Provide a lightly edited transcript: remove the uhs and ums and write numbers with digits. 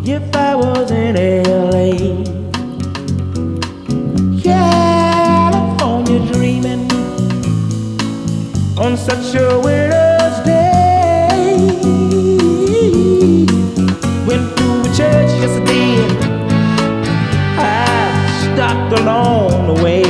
if I was in LA. California dreaming on such a winter's day. Went to a church yesterday, I stopped along the way.